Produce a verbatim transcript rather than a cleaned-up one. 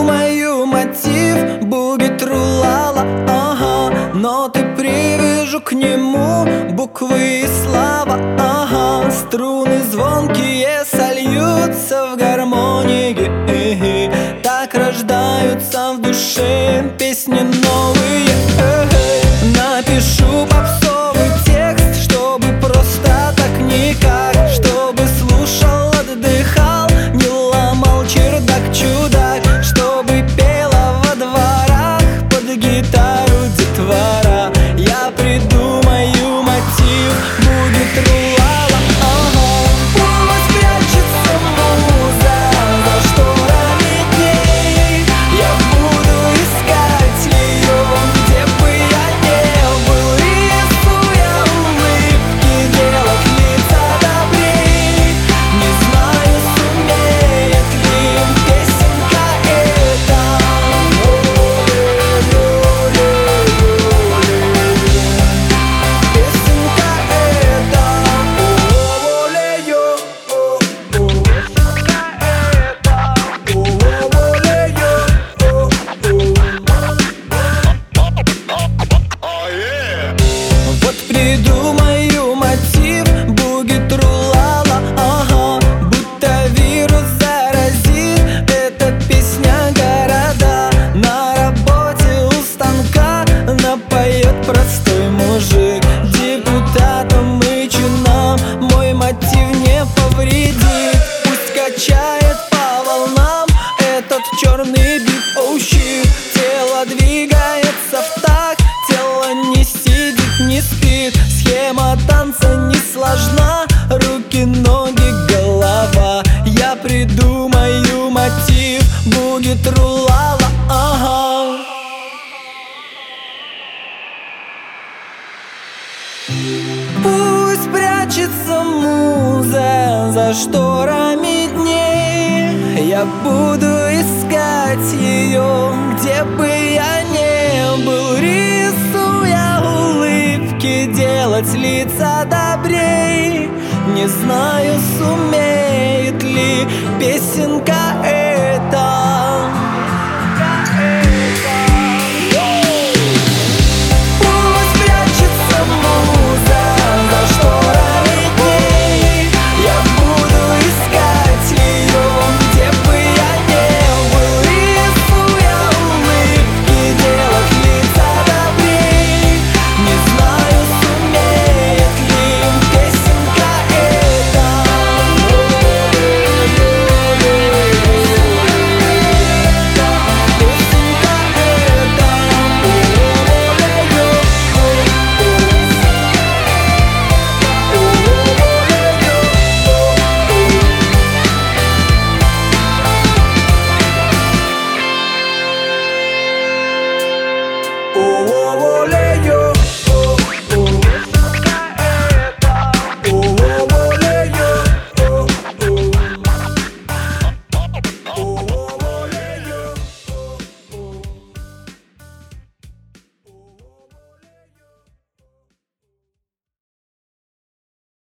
придумаю мотив, будет рулала, ага. Но ты привяжу к нему буквы и слова, ага. Струны звонкие сольются в гармонии, так рождаются в душе песни новые. Напишу попсовый текст, чтобы просто так никак, чтобы слушал, отдыхал, не ломал чердак чудак, чтобы пела во дворах под гитару детвора. Я придумаю мотив, будет рулала, ага. Пусть прячется муза за шторами дней, я буду искать ее, где бы я не был. Рисуя улыбки, делать лица добрей, не знаю, сумеет ли песенка эта. Песенка эта, о-о-о-ле-ё, о-о. Песенка эта, о-о-о-ле-ё, о-о. Вот придумаю мотив, будет рулала, ага. Будто вирус заразит эта песня города. На работе у станка напоет простой мужик. Депутатам и чинам мой мотив не повредит. Пусть качает по волнам этот черный бит, оу щит. Тело двигается в такт, тело не сидит, не спит. Схема танца не сложна, руки, ноги, голова. Я придумаю мотив, будет рулала, ага. Пусть прячется муза за шторами дней, я буду искать ее, где бы я не был. Рисуя улыбки, делать лица добрей, не знаю, сумеет ли песенка